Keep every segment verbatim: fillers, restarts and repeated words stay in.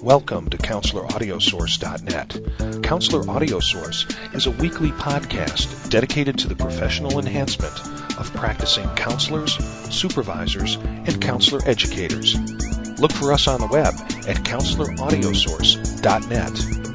Welcome to Counselor Audio Source dot net. Counselor Audio Source is a weekly podcast dedicated to the professional enhancement of practicing counselors, supervisors, and counselor educators. Look for us on the web at Counselor Audio Source dot net.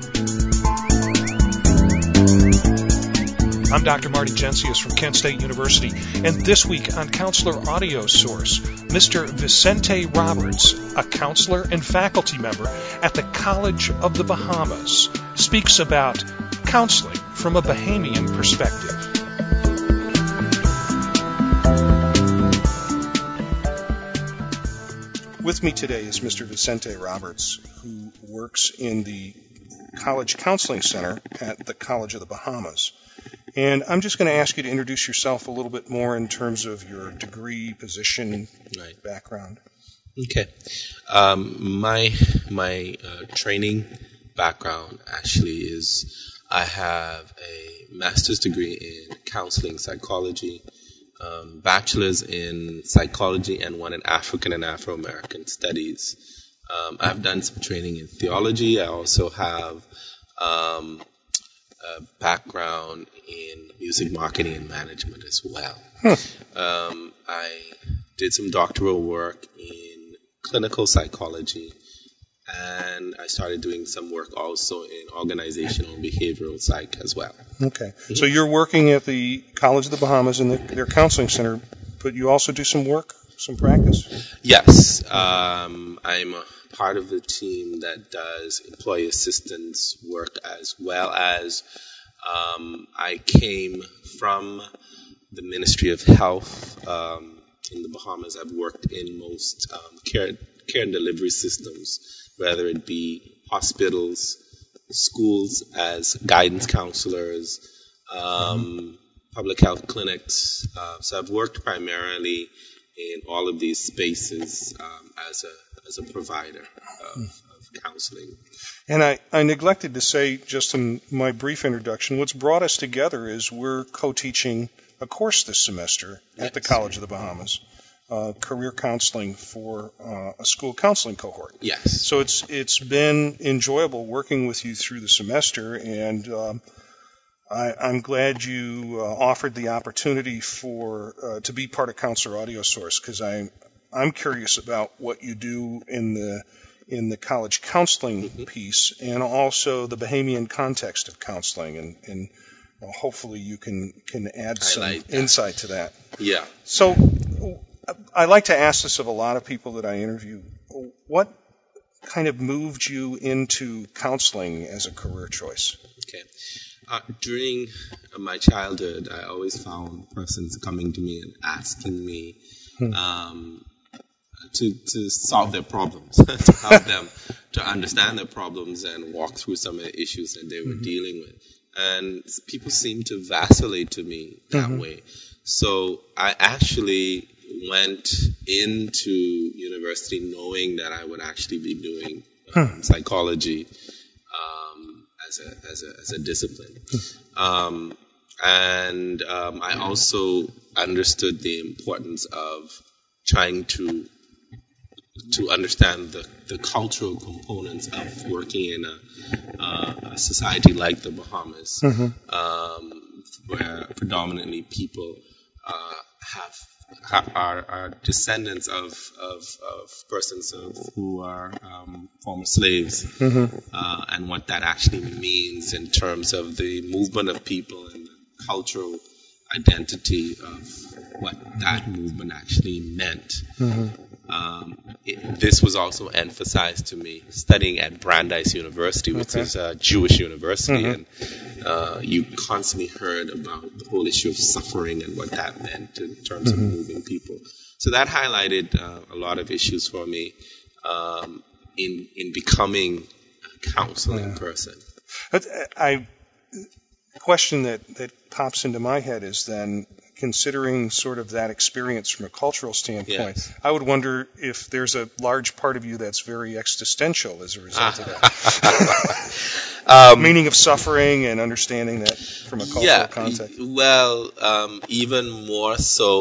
I'm Doctor Marty Gencius from Kent State University, and this week on Counselor Audio Source, Mister Vicente Roberts, a counselor and faculty member at the College of the Bahamas, speaks about counseling from a Bahamian perspective. With me today is Mister Vicente Roberts, who works in the College Counseling Center at the College of the Bahamas. And I'm just going to ask you to introduce yourself a little bit more in terms of your degree, position, right. background. Okay. Um, my my uh, training background actually is I have a master's degree in counseling psychology, um, bachelor's in psychology, and one in African and Afro-American studies. Um, I've done some training in theology. I also have um, a background in music marketing and management as well. Hmm. Um, I did some doctoral work in clinical psychology, and I started doing some work also in organizational behavioral psych as well. Okay. Mm-hmm. So you're working at the College of the Bahamas in the, their counseling center, but you also do some work, some practice? Yes. Um, I'm a part of the team that does employee assistance work, as well as um, I came from the Ministry of Health um, in the Bahamas. I've worked in most um, care, care and delivery systems, whether it be hospitals, schools as guidance counselors, um, mm-hmm. public health clinics. Uh, so I've worked primarily in all of these spaces um, as a as a provider of, of counseling. And I, I neglected to say, just in my brief introduction, what's brought us together is we're co-teaching a course this semester yes. at the College of the Bahamas, uh, career counseling for uh, a school counseling cohort. Yes. So it's it's been enjoyable working with you through the semester, and um, I, I'm glad you uh, offered the opportunity for uh, to be part of Counselor Audio Source, because I'm I'm curious about what you do in the in the college counseling mm-hmm. piece, and also the Bahamian context of counseling, and, and uh, hopefully you can can add some like insight to that. Yeah. So I like to ask this of a lot of people that I interview. What kind of moved you into counseling as a career choice? Okay. Uh, during uh, my childhood, I always found persons coming to me and asking me hmm. um, to to solve their problems, to help them to understand their problems and walk through some of the issues that they were mm-hmm. dealing with. And people seem to vacillate to me that mm-hmm. way. So I actually went into university knowing that I would actually be doing um, hmm. psychology um, as a as a as a discipline. Um, and um, I also understood the importance of trying to to understand the, the cultural components of working in a, uh, a society like the Bahamas, mm-hmm. um, where predominantly people uh, have, have are, are descendants of of, of persons of, who are um, former slaves, mm-hmm. uh, and what that actually means in terms of the movement of people and the cultural identity of what that movement actually meant. Mm-hmm. Um, it, this was also emphasized to me studying at Brandeis University, which okay. is a Jewish university, mm-hmm. and uh, you constantly heard about the whole issue of suffering and what that meant in terms mm-hmm. of moving people. So that highlighted uh, a lot of issues for me um, in in becoming a counseling yeah. person. But I, the question that, that pops into my head is then, considering sort of that experience from a cultural standpoint, yes. I would wonder if there's a large part of you that's very existential as a result of that. um, Meaning of suffering and understanding that from a cultural yeah, context. Well, um, even more so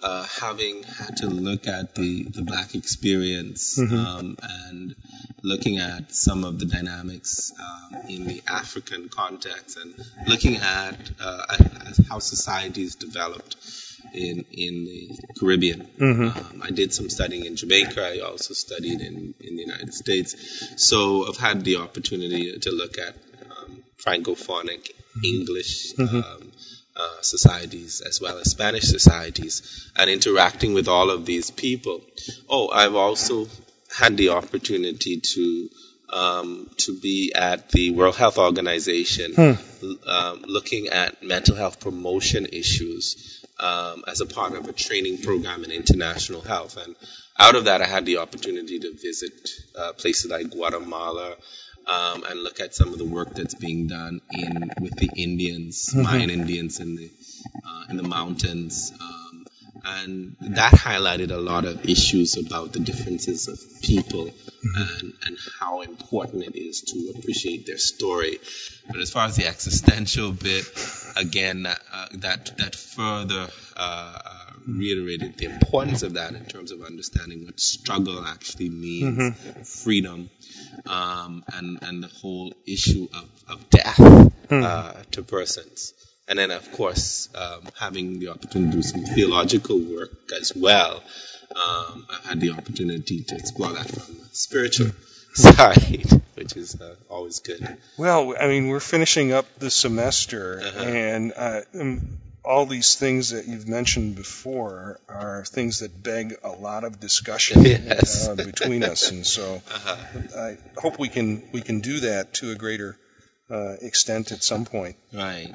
uh, having had to look at the, the black experience Mm-hmm. um, and looking at some of the dynamics um, in the African context and looking at, uh, at, at how societies developed in in the Caribbean. Mm-hmm. Um, I did some studying in Jamaica. I also studied in, in the United States. So I've had the opportunity to look at um, Francophonic English Mm-hmm. um, uh, societies as well as Spanish societies and interacting with all of these people. Oh, I've also had the opportunity to um, to be at the World Health Organization Hmm. um, looking at mental health promotion issues um, as a part of a training program in international health. And out of that, I had the opportunity to visit uh, places like Guatemala um, and look at some of the work that's being done in with the Indians, Mm-hmm. Mayan Indians in the uh, in the mountains. Um, and that highlighted a lot of issues about the differences of people and, and how important it is to appreciate their story. But as far as the existential bit, again, uh, that that further uh, uh, reiterated the importance of that in terms of understanding what struggle actually means, Mm-hmm. freedom, um, and and the whole issue of, of death uh, to persons. And then, of course, um, having the opportunity to do some theological work as well, um, I've had the opportunity to explore that from a spiritual side, which is uh, always good. Well, I mean, we're finishing up the semester, Uh-huh. and uh, um, all these things that you've mentioned before are things that beg a lot of discussion Yes. uh, between us, and so Uh-huh. I hope we can we can do that to a greater uh, extent at some point. Right.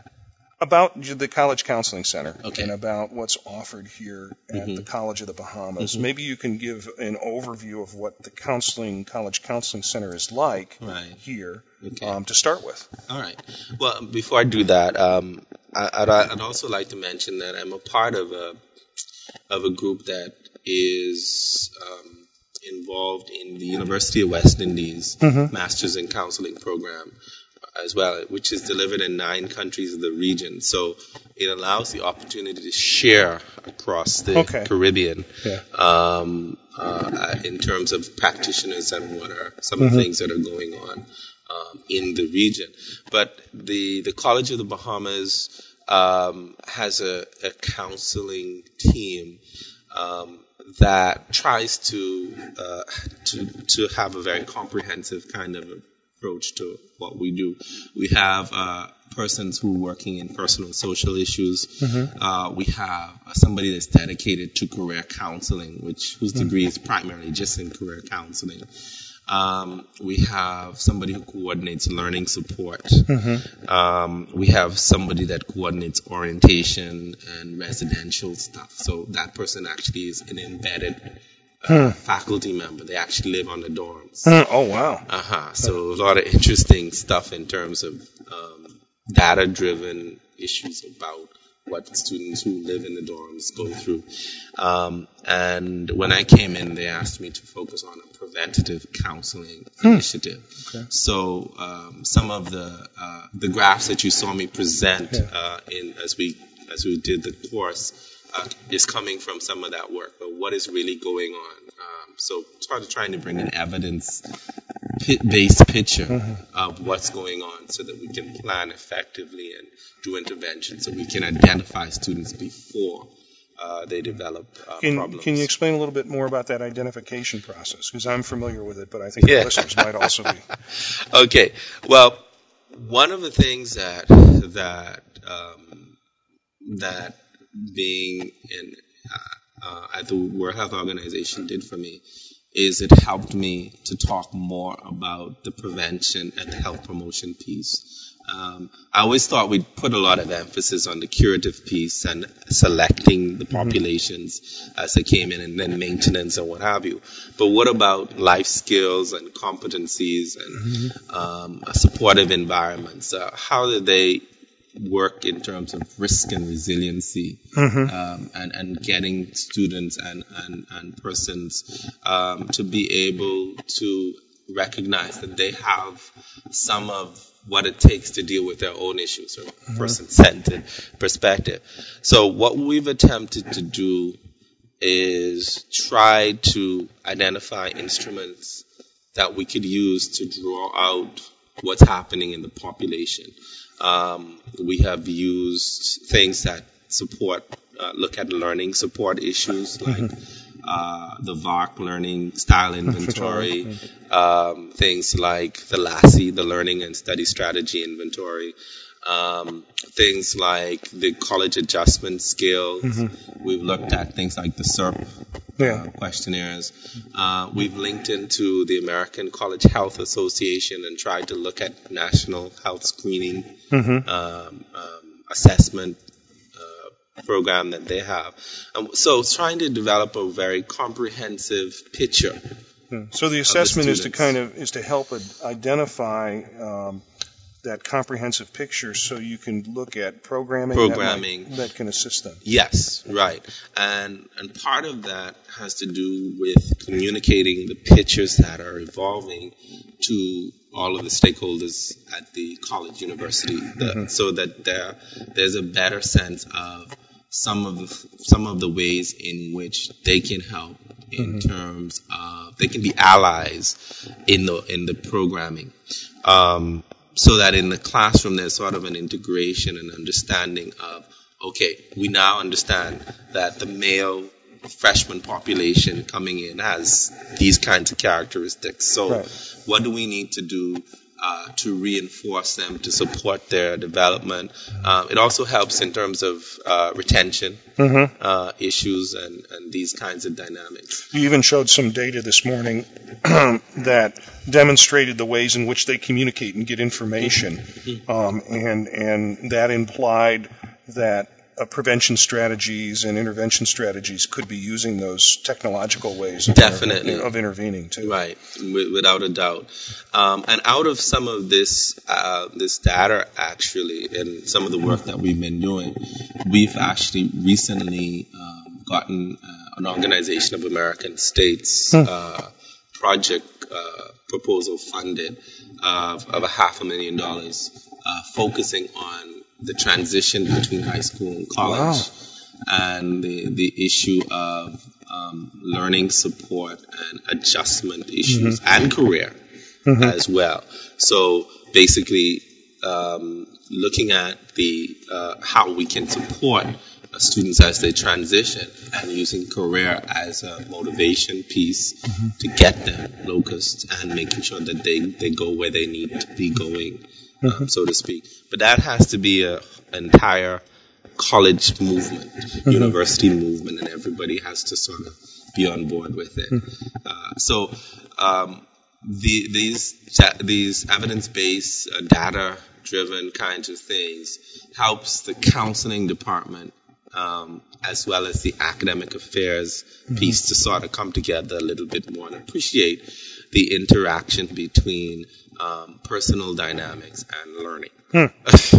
About the College Counseling Center Okay. and about what's offered here at Mhm. the College of the Bahamas. Mhm. Maybe you can give an overview of what the counseling College Counseling Center is like Right. here Okay. um, to start with. All right. Well, before I do that, um, I, I'd, I'd also like to mention that I'm a part of a of a group that is um, involved in the University of West Indies Mhm. Masters in Counseling program as well, which is delivered in nine countries of the region. So it allows the opportunity to share across the Okay. Caribbean Yeah. um, uh, in terms of practitioners and what are some of the things that are going on um, in the region. But the, the College of the Bahamas um, has a, a counseling team um, that tries to, uh, to to have a very comprehensive kind of approach to what we do. We have uh, persons who are working in personal and social issues. Mm-hmm. Uh, we have uh, somebody that's dedicated to career counseling, which whose degree is primarily just in career counseling. Um, we have somebody who coordinates learning support. Mm-hmm. Um, we have somebody that coordinates orientation and residential stuff. So that person actually is an embedded uh, faculty member. They actually live on the dorms. Mm, oh, wow. Uh-huh. So a lot of interesting stuff in terms of um, data-driven issues about what students who live in the dorms go through. Um, and when I came in, they asked me to focus on a preventative counseling initiative. Okay. So um, some of the uh, the graphs that you saw me present Yeah. uh, in as we as we did the course uh, is coming from some of that work. But what is really going on? Um, so sort of trying to bring an evidence-based picture of what's going on, so that we can plan effectively and do intervention, so we can identify students before uh, they develop uh, Can, problems. can you explain a little bit more about that identification process? Because I'm familiar with it, but I think Yeah. the listeners might also be. Okay. Well, one of the things that that um, that being in uh, uh, at the World Health Organization did for me is it helped me to talk more about the prevention and the health promotion piece. Um, I always thought we'd put a lot of emphasis on the curative piece and selecting the populations as they came in, and then maintenance and what have you. But what about life skills and competencies and um, supportive environments? Uh, how do they work in terms of risk and resiliency, um, and, and getting students and, and, and persons um, to be able to recognize that they have some of what it takes to deal with their own issues from a mm-hmm. person-centered perspective. So what we've attempted to do is try to identify instruments that we could use to draw out what's happening in the population. Um, we have used things that support, uh, look at learning support issues like mm-hmm. uh, the V A R C learning style inventory, um, things like the LASSI, the learning and study strategy inventory, um, things like the college adjustment scale. Mm-hmm. We've looked at things like the S E R P yeah. uh, questionnaires. Uh, we've linked into the American College Health Association and tried to look at national health screening mm-hmm. um, um, assessment uh, program that they have. Um, so it's trying to develop a very comprehensive picture. Yeah. So the assessment the is to kind of is to help identify um, that comprehensive picture, so you can look at programming, programming. That, might, that can assist them. Yes, right. And and part of that has to do with communicating the pictures that are evolving to all of the stakeholders at the college, university, the, mm-hmm. so that there there's a better sense of some of the some of the ways in which they can help in mm-hmm. terms of they can be allies in the in the programming. Um, So that in the classroom, there's sort of an integration and understanding of, okay, we now understand that the male freshman population coming in has these kinds of characteristics. So right. what do we need to do uh, to reinforce them, to support their development? Um, it also helps in terms of uh, retention mm-hmm. uh, issues and, and these kinds of dynamics. You even showed some data this morning that demonstrated the ways in which they communicate and get information, mm-hmm. um, and and that implied that uh, prevention strategies and intervention strategies could be using those technological ways of, Definitely. Inter- of intervening too. Right, w- without a doubt. Um, and out of some of this uh, this data, actually, and some of the work that we've been doing, we've actually recently um, gotten uh, an Organization of American States hmm. uh, project uh, proposal funded of, of a half a million dollars, uh, focusing on the transition between high school and college, wow. and the the issue of um, learning support and adjustment issues, mm-hmm. and career mm-hmm. as well. So basically, um, looking at the uh, how we can support students as they transition, and using career as a motivation piece mm-hmm. to get them locust and making sure that they, they go where they need to be going, mm-hmm. um, so to speak. But that has to be a, an entire college movement, mm-hmm. university movement, and everybody has to sort of be on board with it. Mm-hmm. Uh, so um, the, these these evidence-based, uh, data-driven kinds of things helps the counseling department Um, as well as the academic affairs mm-hmm. piece to sort of come together a little bit more and appreciate the interaction between um, personal dynamics and learning. Hmm.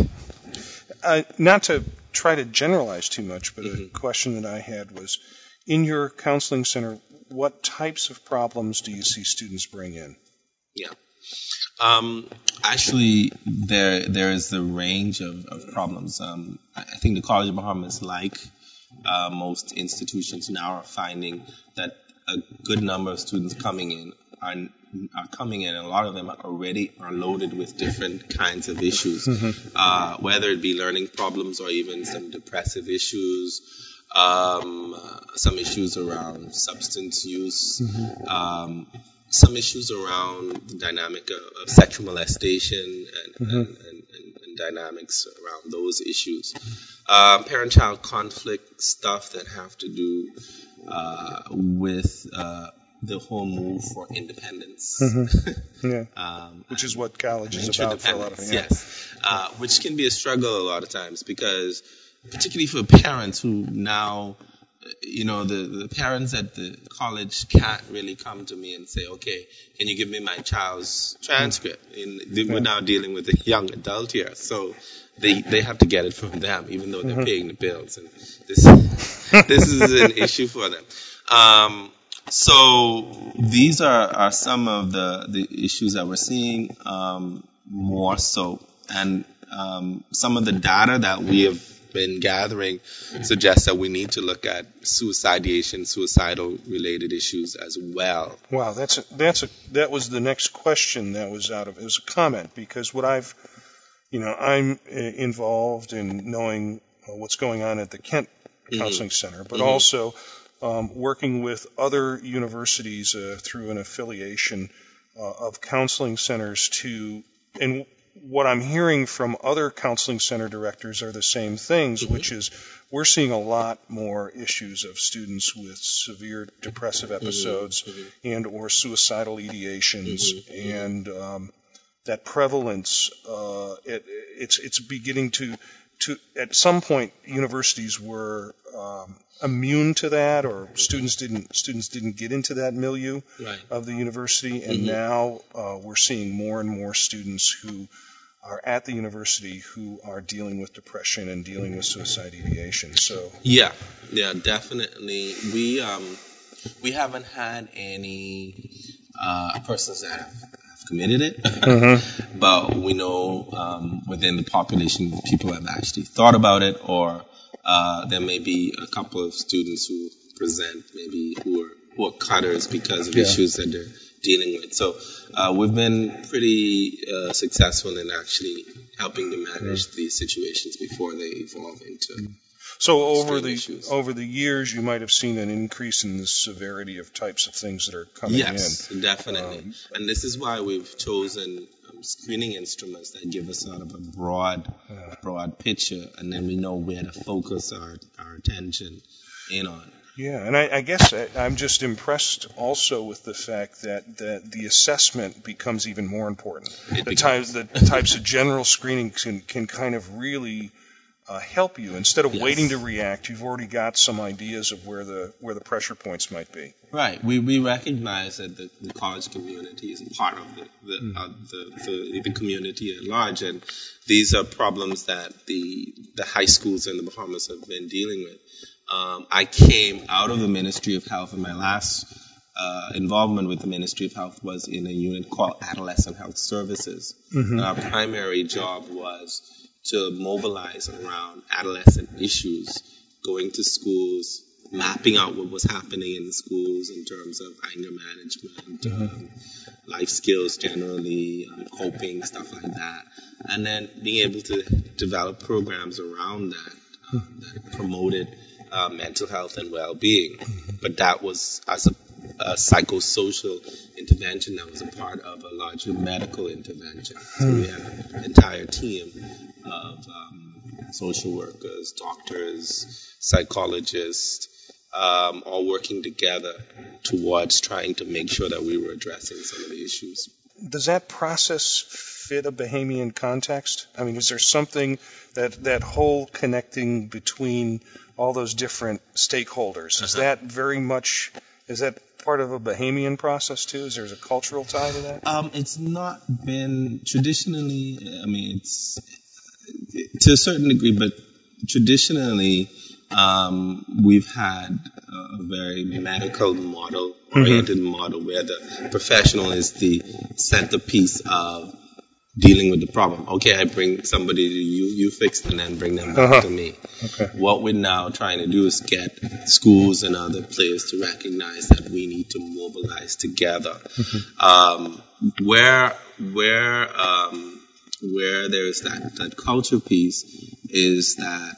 uh, not to try to generalize too much, but mm-hmm. a question that I had was, in your counseling center, what types of problems do you see students bring in? Yeah. Um, actually, there there is a range of, of problems. Um, I think the College of Bahamas, like uh, most institutions now, are finding that a good number of students coming in are, are coming in, and a lot of them are already are loaded with different kinds of issues, mm-hmm. uh, whether it be learning problems or even some depressive issues, um, some issues around substance use, mm-hmm. um, some issues around the dynamic of, of sexual molestation and, mm-hmm. and, and, and, and dynamics around those issues. Um, parent-child conflict stuff that have to do uh, with uh, the whole move for independence. Mm-hmm. Yeah. um, which is what college is about for a lot of people. Yes. Uh, which can be a struggle a lot of times, because particularly for parents who now, you know, the, the parents at the college can't really come to me and say, okay, can you give me my child's transcript? And we're now dealing with a young adult here, so they they have to get it from them, even though they're mm-hmm. paying the bills. And this this is an issue for them. Um, so these are, are some of the, the issues that we're seeing um, more so. And um, some of the data that we have been gathering suggests that we need to look at suicidation, suicidal related issues as well. Wow, that's a, that's a that was the next question that was out of it was a comment, because what I've you know I'm uh, involved in knowing uh, what's going on at the Kent Counseling mm-hmm. Center, but mm-hmm. also um, working with other universities uh, through an affiliation uh, of counseling centers to and what I'm hearing from other counseling center directors are the same things, mm-hmm. which is we're seeing a lot more issues of students with severe depressive episodes mm-hmm. and or suicidal ideations, mm-hmm. and um, that prevalence, uh, it, it's it's beginning to, to, at some point, universities were um, immune to that, or students didn't students didn't get into that milieu right. of the university, and mm-hmm. now uh, we're seeing more and more students who are at the university who are dealing with depression and dealing with suicide ideation. So yeah, yeah, definitely. We um we haven't had any uh, persons that have, have committed it, mm-hmm. but we know um, within the population people have actually thought about it, or uh, there may be a couple of students who present maybe who are who are cutters because of yeah. issues that they're dealing with. So uh, we've been pretty uh, successful in actually helping to manage mm. these situations before they evolve into. So over the issues. over the years, you might have seen an increase in the severity of types of things that are coming yes, in. Yes, definitely. Um, and this is why we've chosen um, screening instruments that give us sort of a broad, uh, broad picture, and then we know where to focus our, our attention in on. Yeah, and I, I guess I, I'm just impressed also with the fact that, that the assessment becomes even more important. It the types the types of general screening can, can kind of really uh, help you. Instead of yes. waiting to react, you've already got some ideas of where the where the pressure points might be. Right. We we recognize that the, the college community is a part of the the, mm. uh, the, the the community at large, and these are problems that the the high schools in the Bahamas have been dealing with. Um, I came out of the Ministry of Health, and my last uh, involvement with the Ministry of Health was in a unit called Adolescent Health Services. Mm-hmm. And our primary job was to mobilize around adolescent issues, going to schools, mapping out what was happening in the schools in terms of anger management, mm-hmm. um, life skills generally, um, coping, stuff like that. And then being able to develop programs around that um, that promoted Uh, mental health and well-being, but that was as a, a psychosocial intervention that was a part of a larger medical intervention. So we had an entire team of um, social workers, doctors, psychologists, um, all working together towards trying to make sure that we were addressing some of the issues. Does that process fit a Bahamian context? I mean, is there something that that whole connecting between all those different stakeholders, uh-huh. is that very much, is that part of a Bahamian process too? Is there a cultural tie to that? Um, it's not been traditionally, I mean, it's to a certain degree, but traditionally um, we've had a very medical model, oriented mm-hmm. model where the professional is the centerpiece of dealing with the problem. Okay, I bring somebody to you, you fix it, and then bring them back uh-huh. to me. Okay. What we're now trying to do is get schools and other players to recognize that we need to mobilize together. Mm-hmm. Um, where where um, where there's that, that culture piece is that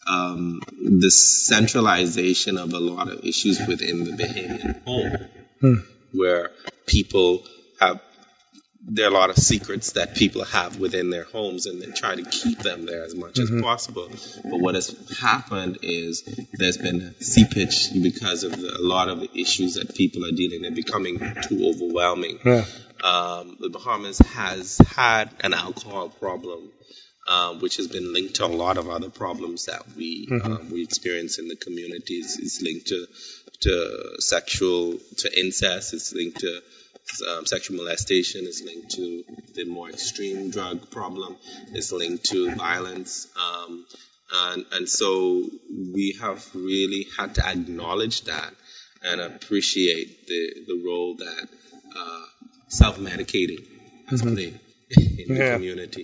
um, the centralization of a lot of issues within the Bahamian home, hmm. where people have there are a lot of secrets that people have within their homes, and they try to keep them there as much mm-hmm. as possible. But what has happened is there's been a seepage because of the, a lot of the issues that people are dealing with becoming too overwhelming. Yeah. Um, the Bahamas has had an alcohol problem, um, which has been linked to a lot of other problems that we mm-hmm. um, we experience in the communities. It's linked to to sexual, to incest. It's linked to Um, sexual molestation, is linked to the more extreme drug problem, is linked to violence, um, and, and so we have really had to acknowledge that and appreciate the, the role that uh, self-medicating has mm-hmm. played in the yeah. community.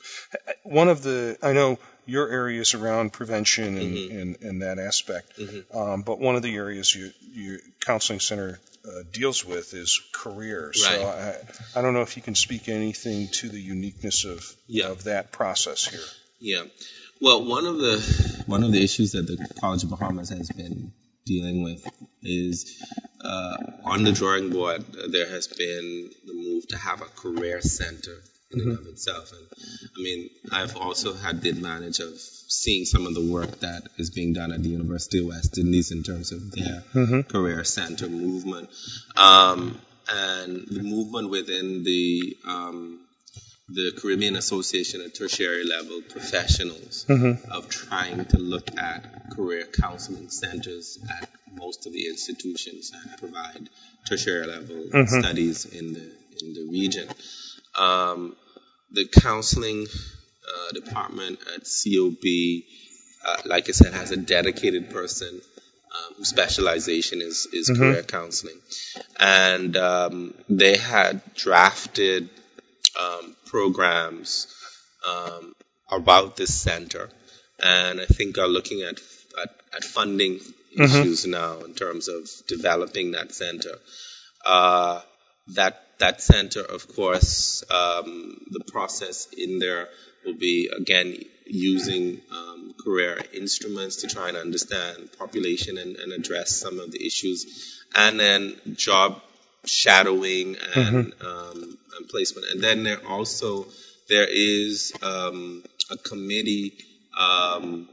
One of the, I know your area is around prevention and, mm-hmm. and, and that aspect, mm-hmm. um, but one of the areas your your counseling center uh, deals with is career. Right. So I, I don't know if you can speak anything to the uniqueness of yeah. of that process here. Yeah. Well, one of the one of the issues that the College of Bahamas has been dealing with is uh, on the drawing board. There has been the move to have a career center in and of itself. And I mean, I've also had the advantage of seeing some of the work that is being done at the University of West Indies in terms of their mm-hmm. career center movement. Um, and the movement within the um, the Caribbean Association at tertiary level professionals mm-hmm. of trying to look at career counseling centers at most of the institutions and provide tertiary level mm-hmm. studies in the in the region. Um, the counseling uh, department at C O B, uh, like I said, has a dedicated person um, whose specialization is, is mm-hmm. career counseling. And um, they had drafted um, programs um, about this center, and I think are looking at at, at funding mm-hmm. issues now in terms of developing that center. Uh, that that center, of course, um, the process in there will be, again, using um, career instruments to try and understand population and, and address some of the issues, and then job shadowing and, mm-hmm. um, and placement. And then there also, there is um, a committee um,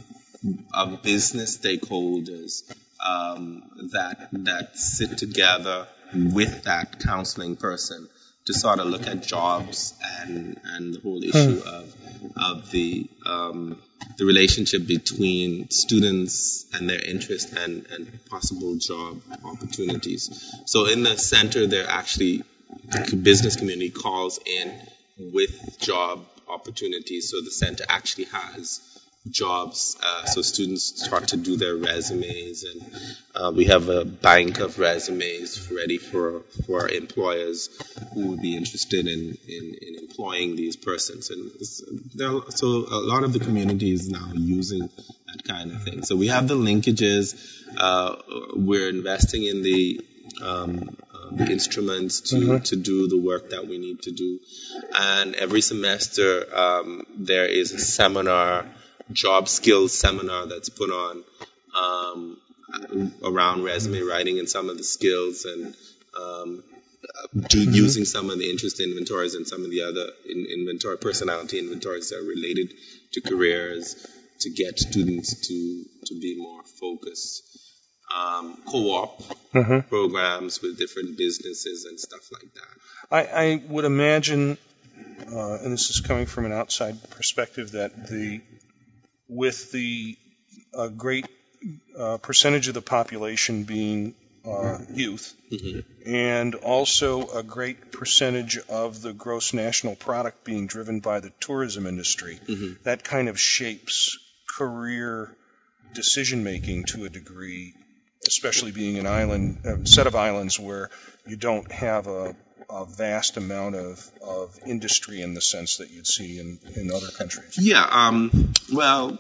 of business stakeholders um, that that sit together with that counseling person to sort of look at jobs and, and the whole issue mm. of of the um, the relationship between students and their interest and, and possible job opportunities. So in the center, there actually the business community calls in with job opportunities. So the center actually has jobs, uh, so students start to do their resumes, and uh, we have a bank of resumes ready for for employers who would be interested in, in, in employing these persons. And there are, so a lot of the community is now using that kind of thing. So we have the linkages. Uh, we're investing in the um, uh, the instruments to, mm-hmm. to do the work that we need to do. And every semester um, there is a seminar, job skills seminar that's put on um, around resume writing and some of the skills, and um, do, mm-hmm. using some of the interest inventories and some of the other in, inventory personality inventories that are related to careers to get students to to be more focused. Um, co-op mm-hmm. programs with different businesses and stuff like that. I, I would imagine, uh, and this is coming from an outside perspective, that the with the uh, great uh, percentage of the population being uh, youth, mm-hmm. and also a great percentage of the gross national product being driven by the tourism industry, mm-hmm. that kind of shapes career decision-making to a degree, especially being an island, a set of islands where you don't have a, a vast amount of, of industry in the sense that you'd see in, in other countries. Yeah, um, well,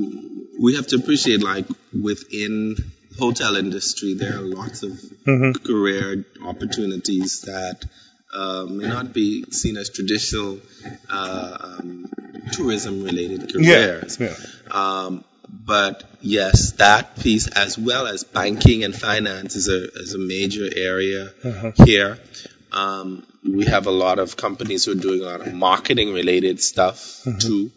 we have to appreciate, like, within the hotel industry, there are lots of mm-hmm. career opportunities that uh, may not be seen as traditional uh, um, tourism-related careers. Yeah, yeah. Um, But yes, that piece, as well as banking and finance, is a is a major area uh-huh. here. Um, we have a lot of companies who are doing a lot of marketing related stuff uh-huh. too.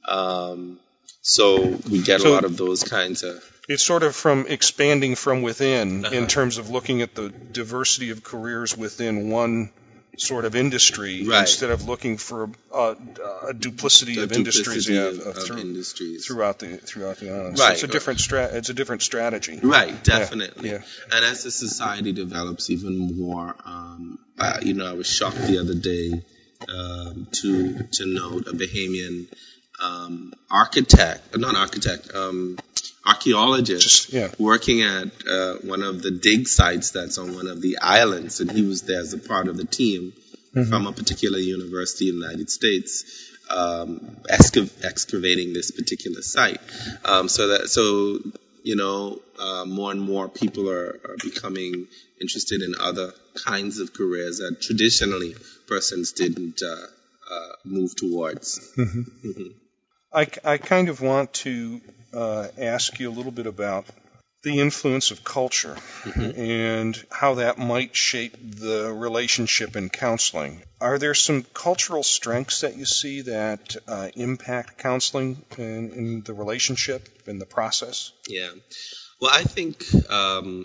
Um, so we get so a lot of those kinds of. It's sort of from expanding from within uh-huh. in terms of looking at the diversity of careers within one sort of industry, right. instead of looking for a, a duplicity the of duplicity industries, yeah, of, of through, industries throughout the throughout the island. Right. So it's a different stra- It's a different strategy. Right, definitely. Yeah. Yeah. And as the society develops even more, um, uh, you know, I was shocked the other day um, to to note a Bahamian um, architect, not architect, um, archaeologist Just, yeah. working at uh, one of the dig sites that's on one of the islands, and he was there as a part of the team mm-hmm. from a particular university in the United States, um, excav- excavating this particular site. Um, so that, so you know, uh, more and more people are, are becoming interested in other kinds of careers that traditionally persons didn't uh, uh, move towards. Mm-hmm. Mm-hmm. I, I kind of want to uh, ask you a little bit about the influence of culture mm-hmm. and how that might shape the relationship in counseling. Are there some cultural strengths that you see that uh, impact counseling in, in the relationship, in the process? Yeah. Well, I think um,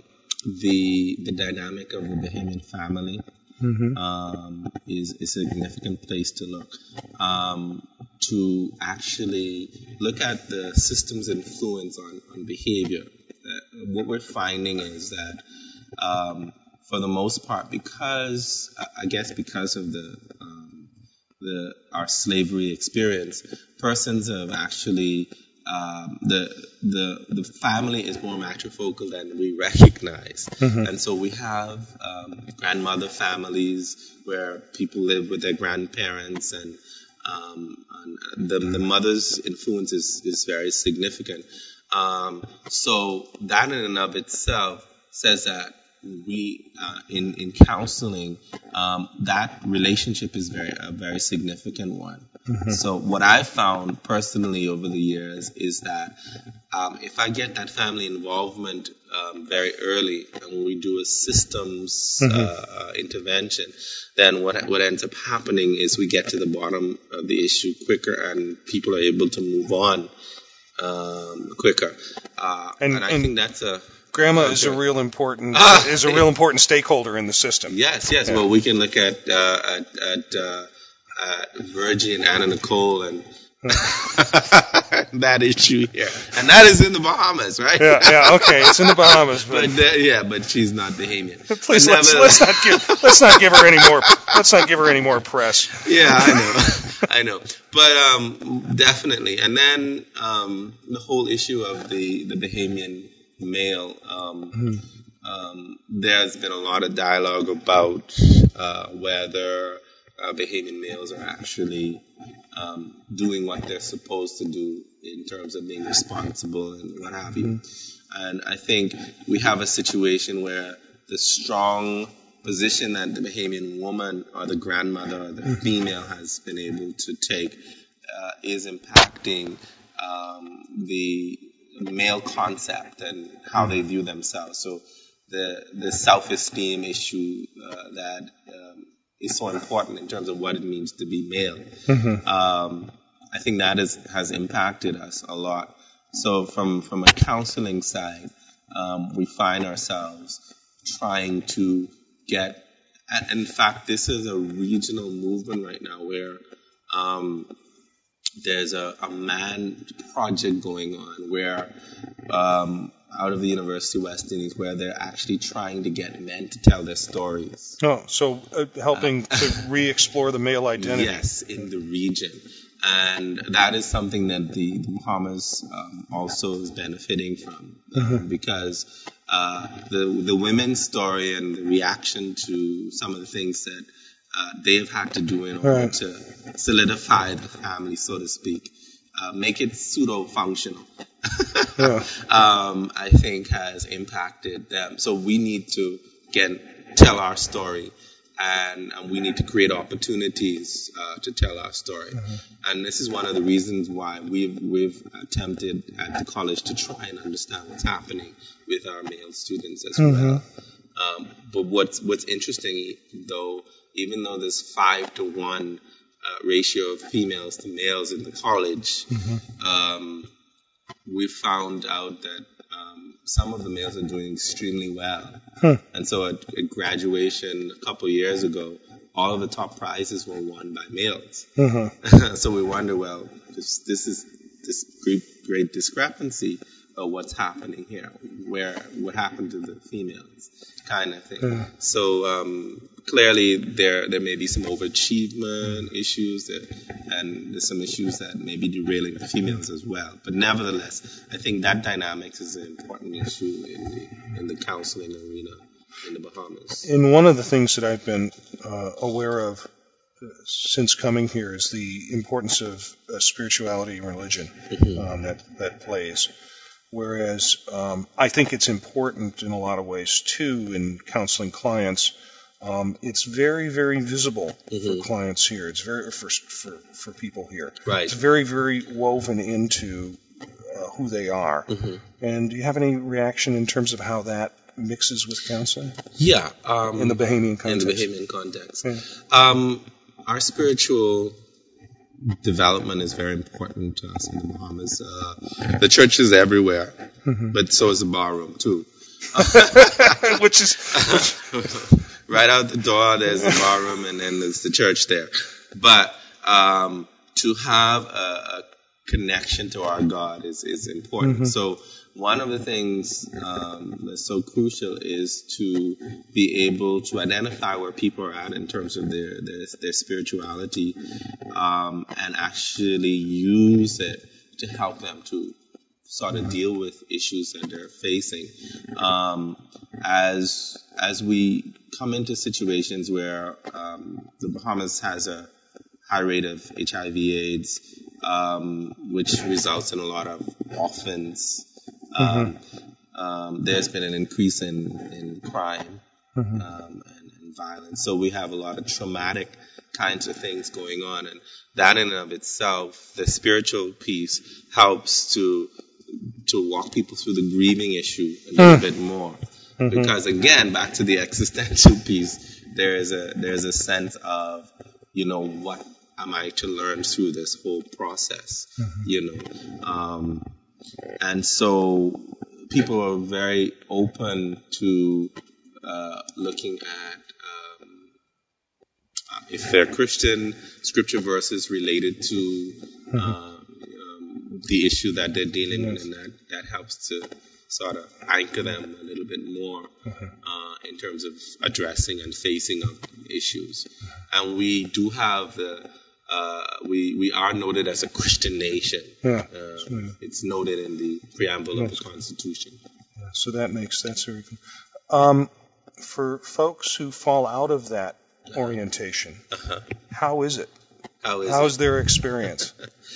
the the dynamic of the Bahamian family mm-hmm. um, is, is a significant place to look. Um, to actually look at the system's influence on, on behavior. Uh, what we're finding is that um, for the most part, because, I guess because of the um, the our slavery experience, persons have actually, um, the the the family is more matrifocal than we recognize. Mm-hmm. And so we have um, grandmother families where people live with their grandparents, and Um, and the, the mother's influence is, is very significant. Um, so that in and of itself says that we, uh, in, in counseling, um, that relationship is very, a very significant one. Mm-hmm. So what I've found personally over the years is that um, if I get that family involvement um, very early and we do a systems mm-hmm. uh, uh, intervention, then what what ends up happening is we get to the bottom of the issue quicker and people are able to move on um, quicker. Uh, and, and I and think that's a... Grandma okay. is a real important ah, is a real important stakeholder in the system. Yes, yes. Yeah. Well, we can look at uh, at, at uh, uh, Virgie and Anna Nicole and that issue here, and that is in the Bahamas, right? Yeah, yeah. Okay, it's in the Bahamas, but, but uh, yeah, but she's not Bahamian. Please let's, never, let's not give let's not give her any more let's not give her any more press. Yeah, I know, I know, but um, definitely. And then um, the whole issue of the the Bahamian male. Um, mm-hmm. um, there's been a lot of dialogue about uh, whether uh, Bahamian males are actually um, doing what they're supposed to do in terms of being responsible and what have you. Mm-hmm. And I think we have a situation where the strong position that the Bahamian woman or the grandmother or the mm-hmm. female has been able to take uh, is impacting um, the male concept and how they view themselves. So the the self-esteem issue uh, that um, is so important in terms of what it means to be male. Mm-hmm. Um, I think that is, has impacted us a lot. So from, from a counseling side, um, we find ourselves trying to get, and in fact, this is a regional movement right now where um, there's a, a man project going on where um, out of the University of West Indies where they're actually trying to get men to tell their stories. Oh, so uh, helping uh, to re-explore the male identity. Yes, in the region. And that is something that the, the Bahamas um, also is benefiting from uh, mm-hmm. because uh, the the women's story and the reaction to some of the things that uh, they have had to do in order right. to solidify the family, so to speak, uh, make it pseudo-functional, yeah. um, I think has impacted them. So we need to, again, tell our story. And, and we need to create opportunities uh, to tell our story. Mm-hmm. And this is one of the reasons why we've we've attempted at the college to try and understand what's happening with our male students as mm-hmm. well. Um, but what's what's interesting, though, even though there's five to one uh, ratio of females to males in the college, mm-hmm. um, we found out that Um, some of the males are doing extremely well. Huh. And so at, at graduation a couple of years ago, all of the top prizes were won by males. Uh-huh. So we wonder, well, this, this is this great, great discrepancy. uh, what's happening here, where what happened to the females, kind of thing. Yeah. So um, clearly there there may be some overachievement issues that, and there's some issues that may be derailing the females as well. But nevertheless, I think that dynamics is an important issue in the in the counseling arena in the Bahamas. And one of the things that I've been uh, aware of since coming here is the importance of uh, spirituality and religion um, that that plays. Whereas um, I think it's important in a lot of ways too in counseling clients. Um, it's very, very visible Mm-hmm. for clients here. It's very for for for people here. Right. It's very, very woven into uh, who they are. Mm-hmm. And do you have any reaction in terms of how that mixes with counseling Yeah. Um, in the Bahamian in context? the Bahamian context. Yeah. Um, our spiritual development is very important to us in the Bahamas. Uh, the church is everywhere, Mm-hmm. but so is the barroom too. Which is Right out the door, there's the barroom, and then there's the church there. But um, to have a, a connection to our God is, is important. Mm-hmm. So one of the things um, that's so crucial is to be able to identify where people are at in terms of their their, their spirituality, um, and actually use it to help them to sort of deal with issues that they're facing. Um, as as we come into situations where um, the Bahamas has a high rate of H I V AIDS, um, which results in a lot of orphans. Um, um, there's been an increase in, in crime um, and, and violence. So we have a lot of traumatic kinds of things going on. And that in and of itself, the spiritual piece, helps to to walk people through the grieving issue a little bit more. Because again, back to the existential piece, there is a there's a sense of, you know, what am I to learn through this whole process, you know. Um, and so people are very open to uh, looking at um, uh, if they're Christian, scripture verses related to uh, um, the issue that they're dealing with, and that, that helps to sort of anchor them a little bit more uh, in terms of addressing and facing of issues. And we do have the Uh, we we are noted as a Christian nation. Yeah. Uh, it's noted in the preamble of the Constitution. Yeah, so that makes that's very good. Um, for folks who fall out of that orientation, Uh-huh. how is it? How is How's it? their experience?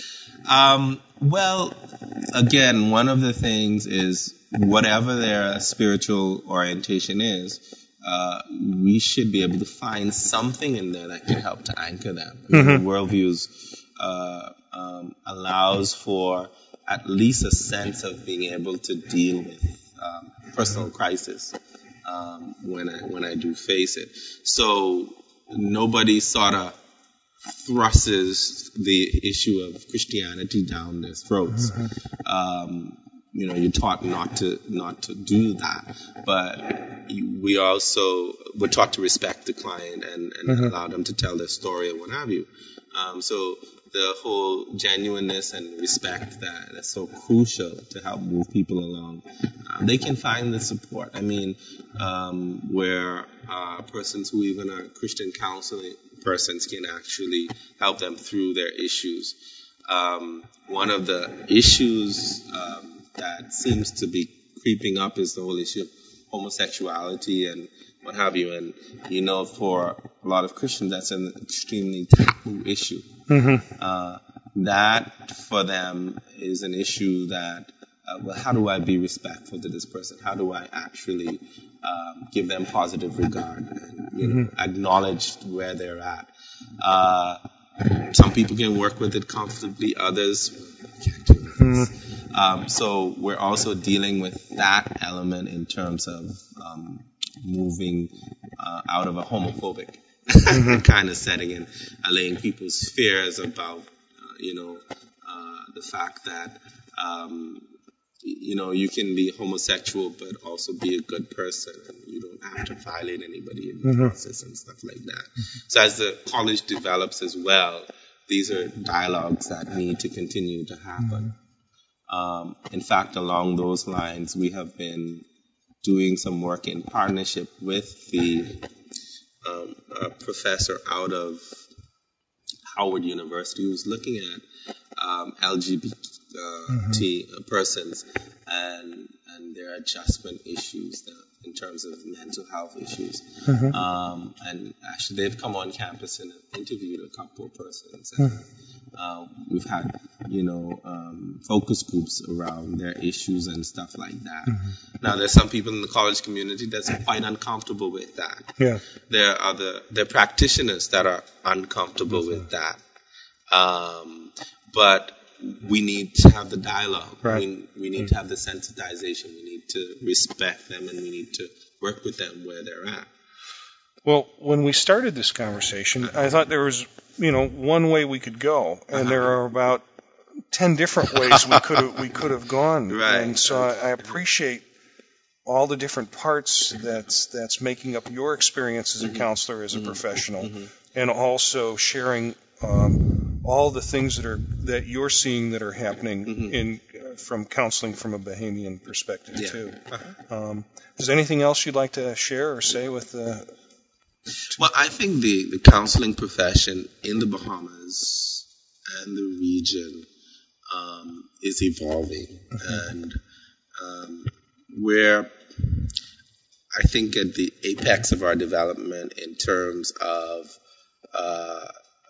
Um, well, again, one of the things is whatever their spiritual orientation is, Uh, we should be able to find something in there that can help to anchor them. Mm-hmm. Worldviews uh, um, allows for at least a sense of being able to deal with um, personal crisis um, when I when I do face it. So nobody sort of thrusts the issue of Christianity down their throats. Mm-hmm. Um, You know, you're taught not to not to do that, but we also we're taught to respect the client and, and mm-hmm. allow them to tell their story and what have you. Um, so the whole genuineness and respect that that's so crucial to help move people along. Um, they can find the support. I mean, um, where uh, persons who even are Christian counseling persons can actually help them through their issues. Um, one of the issues um, that seems to be creeping up is the whole issue of homosexuality and what have you. And, you know, for a lot of Christians, that's an extremely taboo issue. Mm-hmm. Uh, that, for them, is an issue that, uh, well, how do I be respectful to this person? How do I actually um, give them positive regard and, you know, mm-hmm. acknowledge where they're at? Uh, some people can work with it comfortably, others can't do it. Mm-hmm. Um, so we're also dealing with that element in terms of um, moving uh, out of a homophobic mm-hmm. kind of setting and allaying people's fears about, uh, you know, uh, the fact that, um, you know, you can be homosexual but also be a good person, and you don't have to violate anybody in the mm-hmm. process and stuff like that. Mm-hmm. So as the college develops as well, these are dialogues that need to continue to happen. Mm-hmm. Um, in fact, along those lines, we have been doing some work in partnership with the um, a professor out of Howard University who's looking at um, L G B T mm-hmm. persons and and their adjustment issues that, in terms of mental health issues. Mm-hmm. Um, and actually, they've come on campus and interviewed a couple of persons. And, mm-hmm. uh, we've had, you know, um, focus groups around their issues and stuff like that. Mm-hmm. Now, there's some people in the college community that's quite uncomfortable with that. Yeah. There are other there are practitioners that are uncomfortable mm-hmm. with that. Um, but we need to have the dialogue. Right. We, we need mm-hmm. to have the sensitization. We need to respect them, and we need to work with them where they're at. Well, when we started this conversation, uh-huh. I thought there was, you know, one way we could go, and uh-huh. there are about ten different ways we could have, we could have gone. Right. And so I, I appreciate all the different parts that's that's making up your experience as a mm-hmm. counselor, as a mm-hmm. professional, mm-hmm. and also sharing um, all the things that are that you're seeing that are happening mm-hmm. in uh, from counseling from a Bahamian perspective yeah. too. Uh-huh. Um, is there anything else you'd like to share or say with the? Well, I think the, the counseling profession in the Bahamas and the region um, is evolving, mm-hmm. and um, we're, I think, at the apex of our development in terms of uh,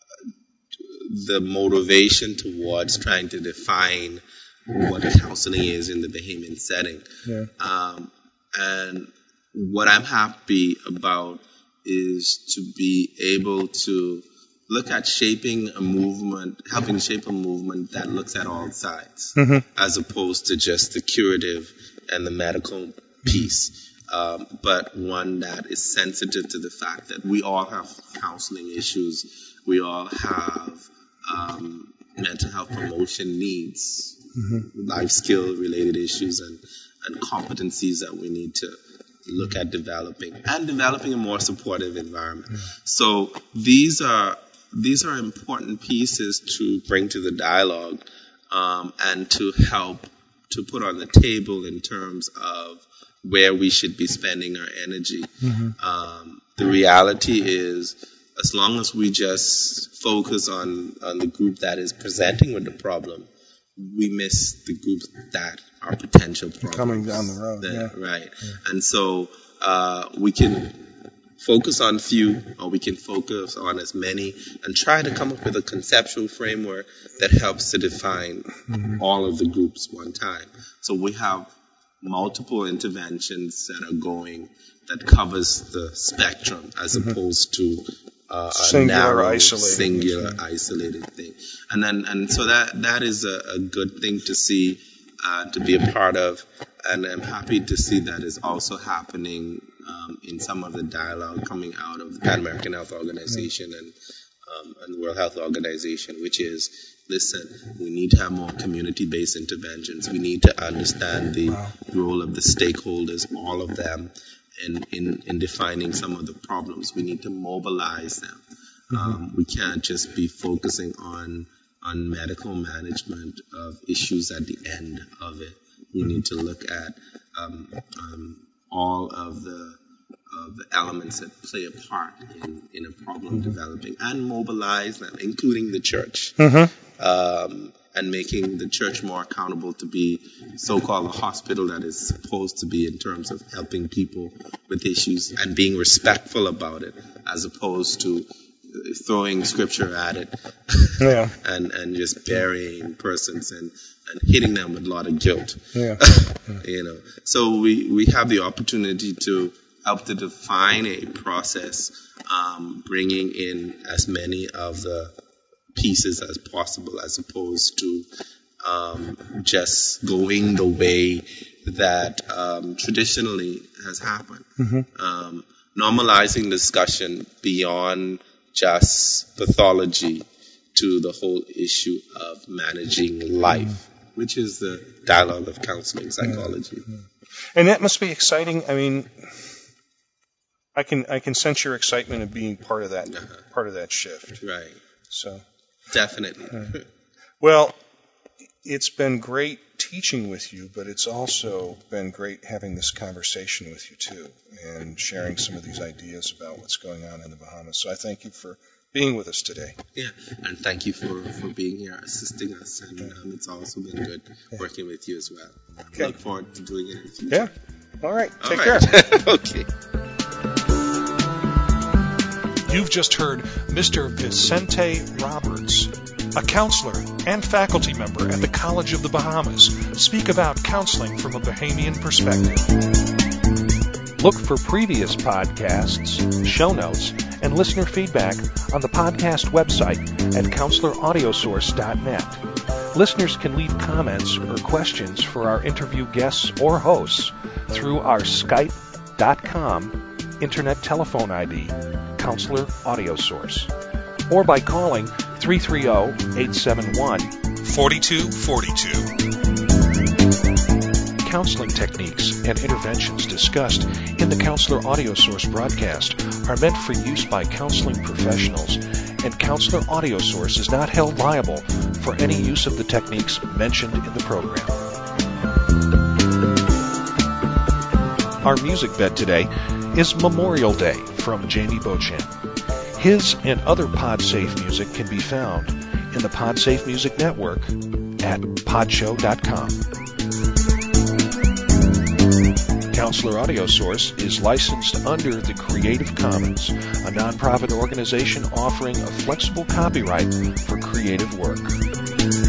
the motivation towards trying to define what counseling is in the Bahamian setting. Yeah. Um, and what I'm happy about is to be able to look at shaping a movement, helping shape a movement that looks at all sides, mm-hmm. as opposed to just the curative and the medical piece, um, but one that is sensitive to the fact that we all have counseling issues, we all have um, mental health promotion needs, mm-hmm. life skill related issues, and, and competencies that we need to look at developing and developing a more supportive environment. Mm-hmm. So these are these are important pieces to bring to the dialogue um, and to help to put on the table in terms of where we should be spending our energy. Mm-hmm. Um, the reality is, as long as we just focus on, on the group that is presenting with the problem, we miss the groups that are potential problems. Coming down the road, that, yeah. Right. Yeah. And so uh, we can focus on few, or we can focus on as many, and try to come up with a conceptual framework that helps to define mm-hmm. all of the groups one time. So we have multiple interventions that are going that covers the spectrum as mm-hmm. opposed to uh, singular, a narrow, isolated, singular, yeah. isolated thing. And then, and so that that is a, a good thing to see, uh, to be a part of, and I'm happy to see that is also happening um, in some of the dialogue coming out of the Pan American Health Organization and um, and World Health Organization, which is, listen, we need to have more community-based interventions. We need to understand the wow. role of the stakeholders, all of them, in, in, in defining some of the problems. We need to mobilize them. Mm-hmm. Um, we can't just be focusing on on medical management of issues at the end of it. We mm-hmm. need to look at um, um, all of the of the elements that play a part in, in a problem mm-hmm. developing, and mobilize them, including the church, mm-hmm. um, and making the church more accountable to be so-called a hospital that is supposed to be in terms of helping people with issues and being respectful about it, as opposed to throwing scripture at it yeah. and, and just burying persons and, and hitting them with a lot of guilt. Yeah. You know, so we, we have the opportunity to help to define a process, um, bringing in as many of the pieces as possible, as opposed to um, just going the way that um, traditionally has happened. Mm-hmm. Um, normalizing discussion beyond just pathology to the whole issue of managing life, mm-hmm. which is the dialogue of counseling psychology. Yeah. And that must be exciting. I mean, I can I can sense your excitement of being part of that uh-huh. part of that shift. Right. So definitely. Uh, well, it's been great teaching with you, but it's also been great having this conversation with you too, and sharing some of these ideas about what's going on in the Bahamas. So I thank you for being with us today. Yeah, and thank you for, for being here, assisting us, and um, it's also been good working with you as well. Okay. Look forward to doing it in the future. Yeah. All right. Take All right. care. Okay. You've just heard Mister Vicente Roberts, a counselor and faculty member at the College of the Bahamas, speak about counseling from a Bahamian perspective. Look for previous podcasts, show notes, and listener feedback on the podcast website at counselor audio source dot net. Listeners can leave comments or questions for our interview guests or hosts through our Skype dot com internet telephone I D, Counselor Audio Source, or by calling three three zero, eight seven one, four two four two. Counseling techniques and interventions discussed in the Counselor Audio Source broadcast are meant for use by counseling professionals, and Counselor Audio Source is not held liable for any use of the techniques mentioned in the program. Our music bed today is Memorial Day from Jamie Beauchamp. His and other PodSafe music can be found in the PodSafe Music Network at podshow dot com. Counselor Audio Source is licensed under the Creative Commons, a nonprofit organization offering a flexible copyright for creative work.